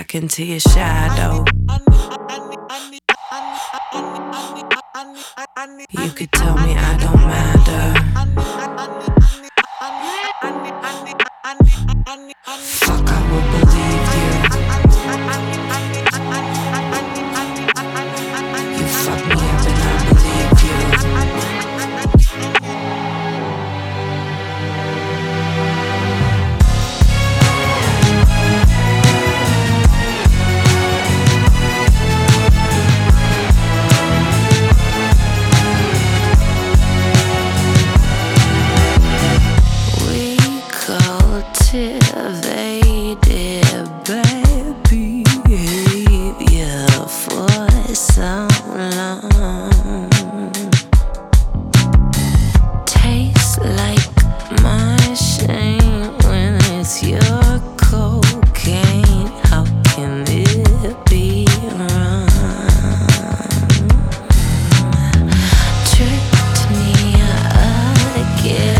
back into your shadow. You could tell me I don't matter. Fuck, I would believe you. You fuck me up and I believe you. Cultivated bad behavior for so long. Tastes like my shame when it's your cocaine. How can it be wrong? Tricked me again.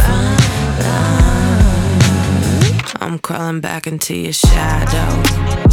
I'm crawling back into your shadow.